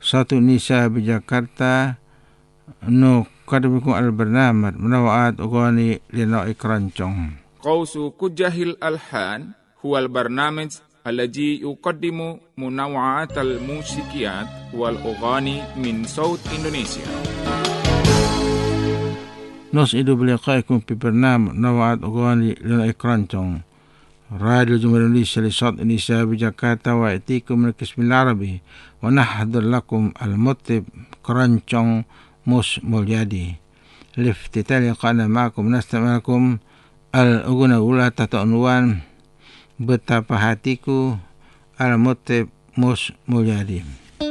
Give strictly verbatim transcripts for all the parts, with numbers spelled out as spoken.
Satu Nisa di Jakarta no kadbikum al-barnamaj menawat ugani lino ikroncong. Qausu kujahil alhan huwal barnamaj alladhi yuqaddimu munawwa'at al-musikiyat wal ughani min saut Indonesia. نسعد بلقائكم في برنامج نوعات أغاني للإكرانتون راديو جمهورية إندونيسيا لصوت إندونيسيا بجاكرتا ويأتيكم من القسم العربي ونحضر لكم المطرب كرانتون موس موليادي. لافتتاح لقائنا معكم نستمع لكم الأغنية الأولى تحت عنوان Betapa Hatiku al-Mutib Mus Mulyadi.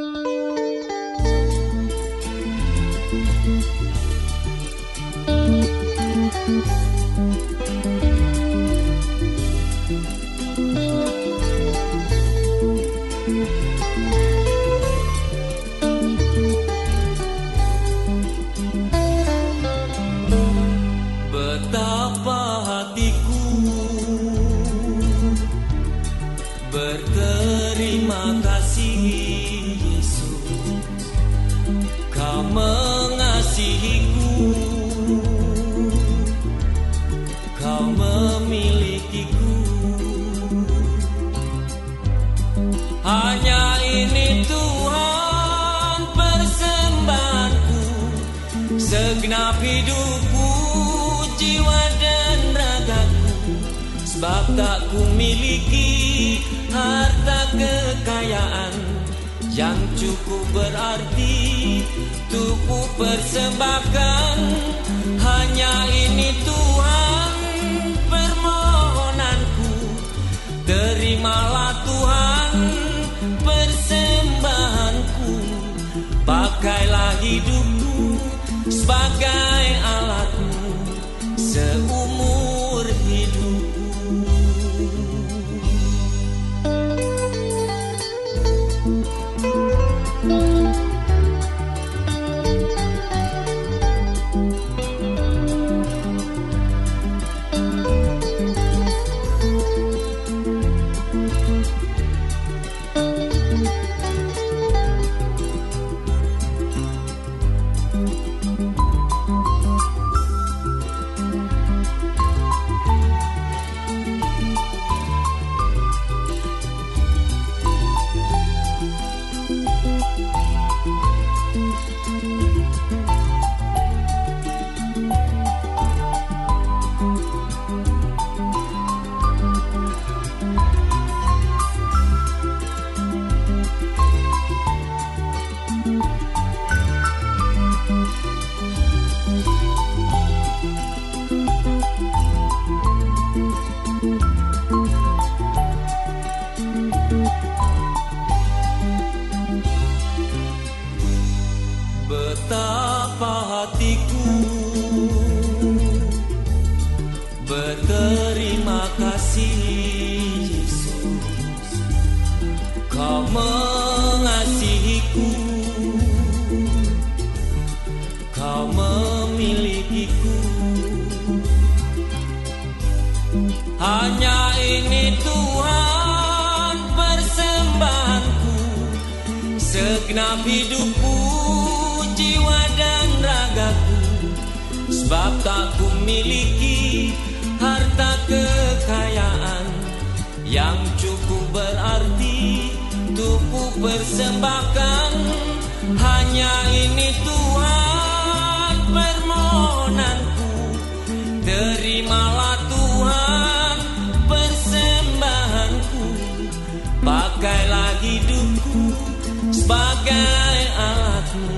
Segenap hidupku, jiwa dan ragaku, sebab tak ku miliki harta kekayaan yang cukup berarti untuk ku persembahkan. Hanya ini Tuhan permohonanku, terimalah Tuhan persembahanku, pakailah hidupku sebagai alatmu seumur hidupku. Betapa hatiku berterima kasih Yesus, Kau mengasihiku, Kau memilikiku. Hanya ini Tuhan persembahanku, segenap hidupku, jiwa dan ragaku, sebab tak ku miliki harta kekayaan yang cukup berarti untuk ku persembahkan. Hanya ini Tuhan permohonanku, terimalah Tuhan persembahanku, pakailah hidupku sebagai alatmu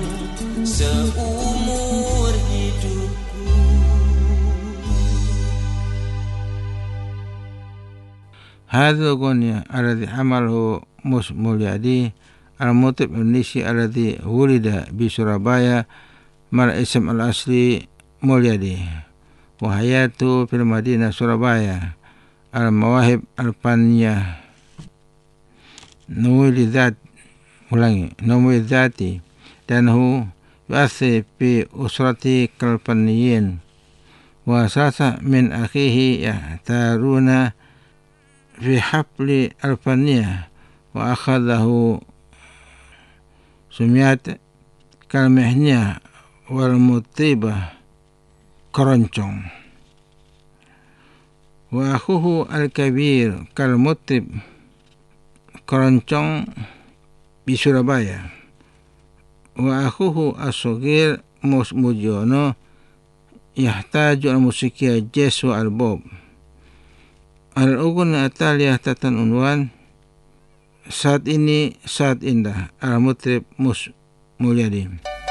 seumur hidupku. هذا الأغنية الذي عمله موس موليادي المطرب الإندونيسي الذي ولد بسورابايا مع الاسم الأصلي موليادي وحياته في المدينة سورابايا. المواهب الفنية نوي ذات ulangi نوي ذاتي لأنه يؤثر في أسرة كالفنيين وثلاثة من أخيه يحتارون في حفل الفنية وأخذه Sumiat kalmehnya wal mutibah keroncong. Wa akhuhu al-kabir kal mutib keroncong di Surabaya. Wa akhuhu as-saghir mus mujono yahtaju al-musikia jazz wa al-bob. Al-ugun ataliyah tatan unwan saat ini saat indah al-mutrib mus mulyadi.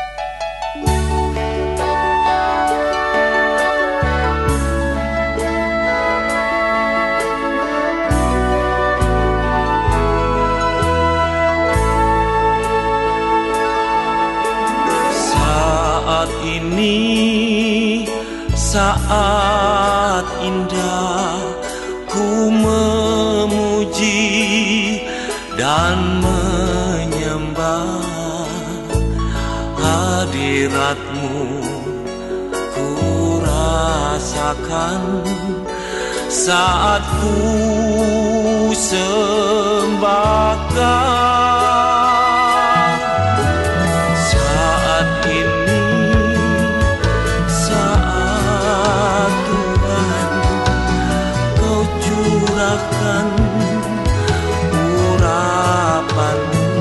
Saat ini saat indah ku memuji dan menyembah hadirat-Mu, ku rasakan saat ku sembahkan. Saat ini saat Tuhan Kau curahkan urapan-Mu,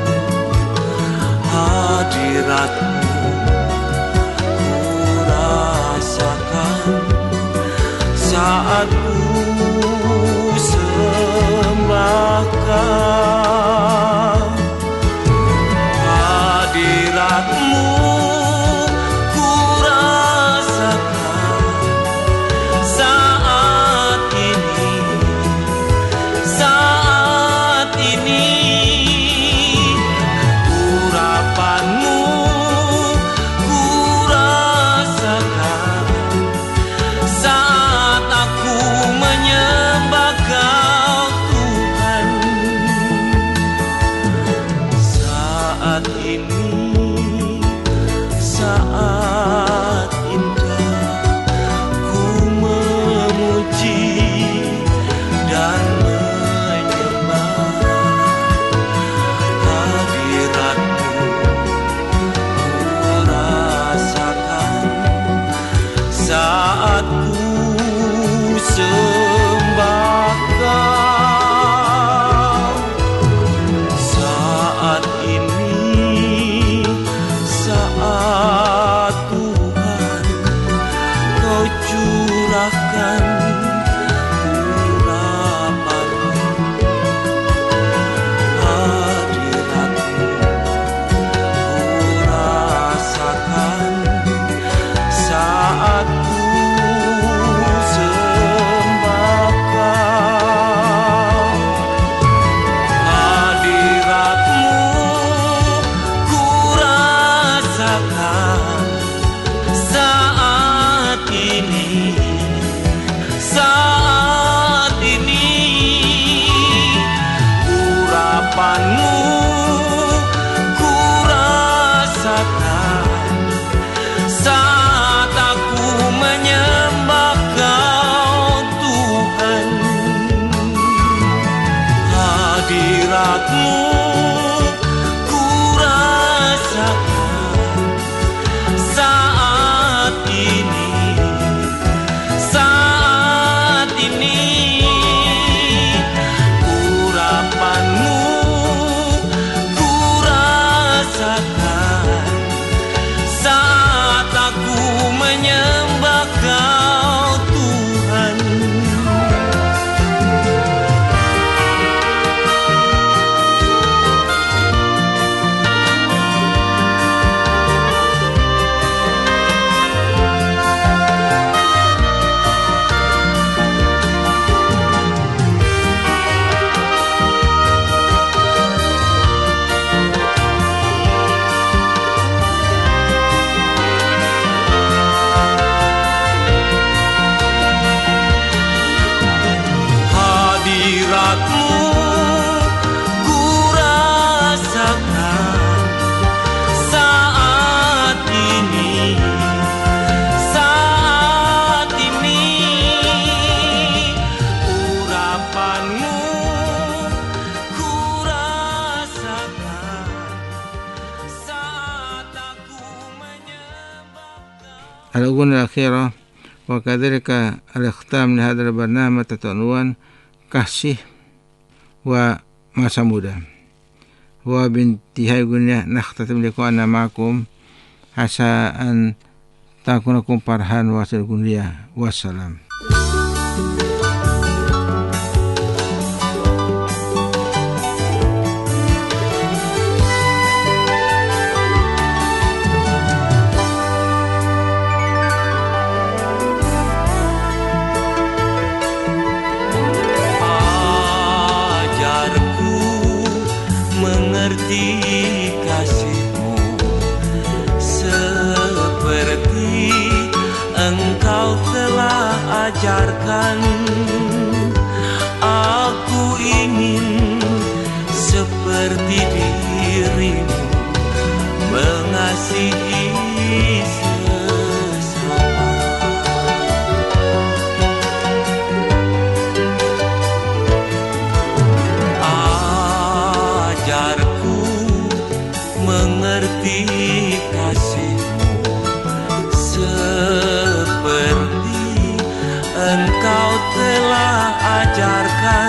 hadirat-Mu ku rasakan saat ku sembahkan. Hadirat-Mu ku rasakan saat ini, saat ini. Urapan-Mu ku rasakan saat aku menyembah Kau Tuhan. Saat ini saat indah ku memuji dan menyembah hadirat-Mu, ku rasakan saat ku sembahkan. Saat ini الأغنية الأخيرة وكذلك الاختام لهذا البرنامج تحت عنوان kasih ومasa muda. وبانتهاء الأغنية نختتم لقاءنا معكم عسى أن تكونكم فرحان واصل الأغنية والسلام. Kasih-Mu seperti Engkau telah ajarkan. Aku ingin seperti diri-Mu mengasihi sesama. Ajarku mengerti kasih-Mu seperti Engkau telah ajarkan.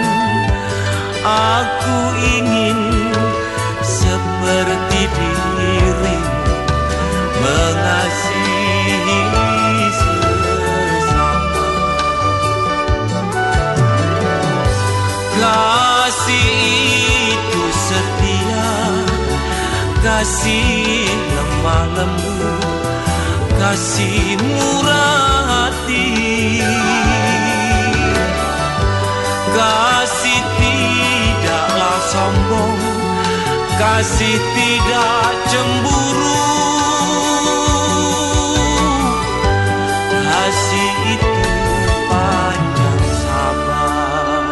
Aku ingin seperti diri-Mu mengasihi sesama. Kasih itu setia, kasih lemah lembut, kasih murah hati, kasih tidaklah sombong, kasih tidak cemburu. Kasih itu panjang sabar.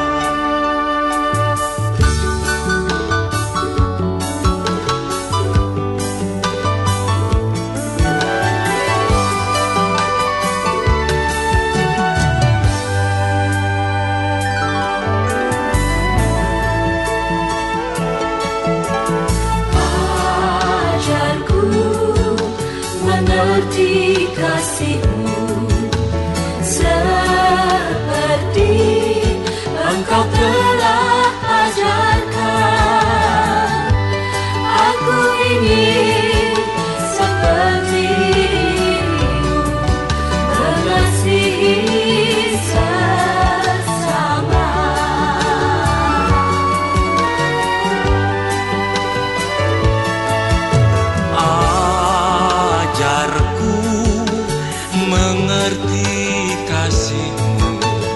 Mengerti kasih-Mu seperti Engkau telah ajarkan. Aku ingin seperti diri-Mu mengasihi sesama. Mengerti kasih-Mu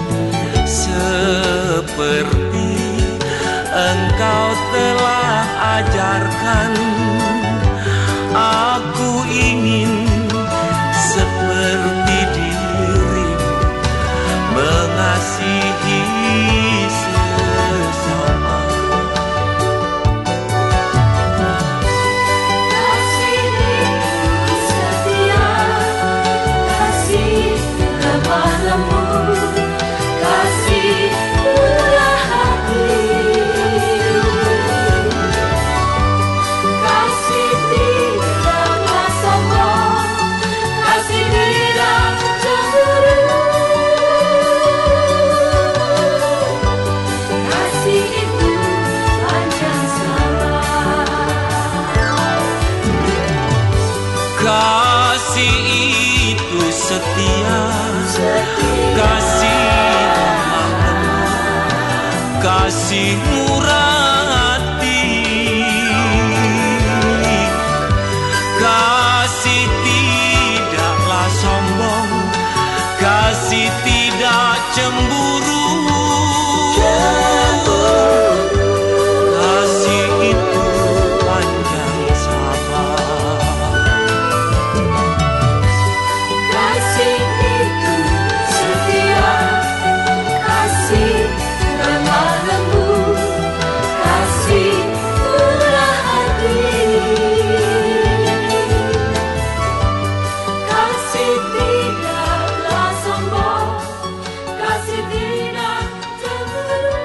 seperti Engkau telah ajarkan. Aku ingin seperti diri-Mu mengasihi sesama. Kasih murah hati, kasih tidaklah sombong, kasih tidak cemburu. Kasih itu panjang sabar. Kasih itu setia, kasih lemah lembut, kasih murah hati, kasih tidaklah sombong, kasih tidak cemburu. Kasih itu panjang sabar. Kasih itu setia, kasih lemah lembut, kasih murah hati, kasih tidaklah sombong, kasih tidak cemburu.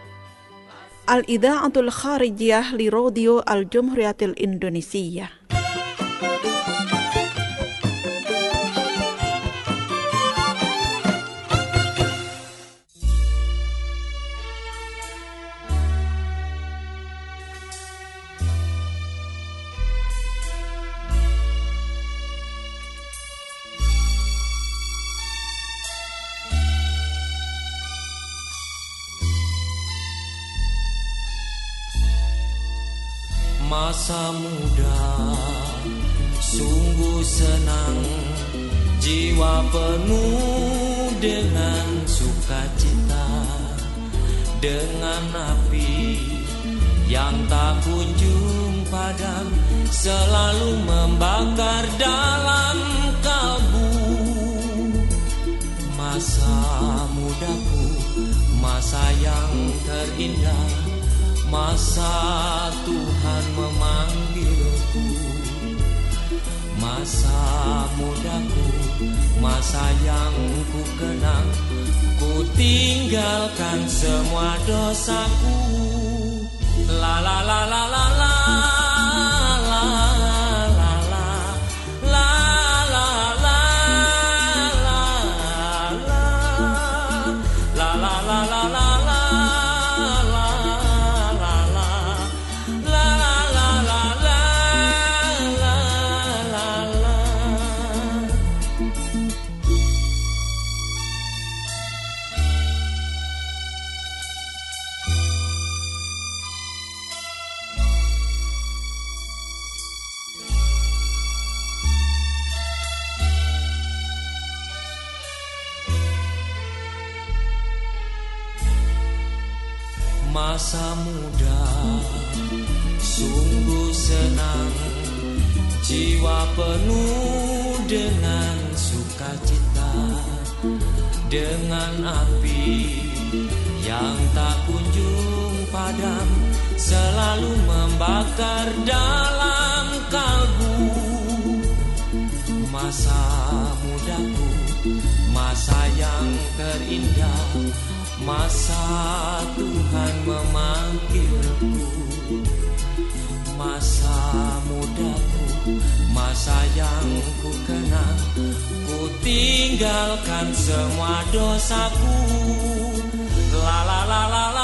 Al-Idha'atul Kharijiyah li Radio Al-Jumhuriyatil Indonesia. Masa muda sungguh senang, jiwa penuh dengan sukacita, dengan api yang tak kunjung padam, selalu membakar dalam kalbu. Masa mudaku, masa yang terindah, masa Tuhan memanggilku. Masa mudaku, masa yang ku kenang, ku tinggalkan semua dosaku. La la la la la la la la la la la la la la la la la la. Masa muda sungguh senang, jiwa penuh dengan sukacita, dengan api yang tak kunjung padam, selalu membakar dalam kalbu. Masa mudaku, masa yang terindah, masa Tuhan memanggilku. Masa mudaku, masa yang ku kenang, ku tinggalkan semua dosaku. La la la la la.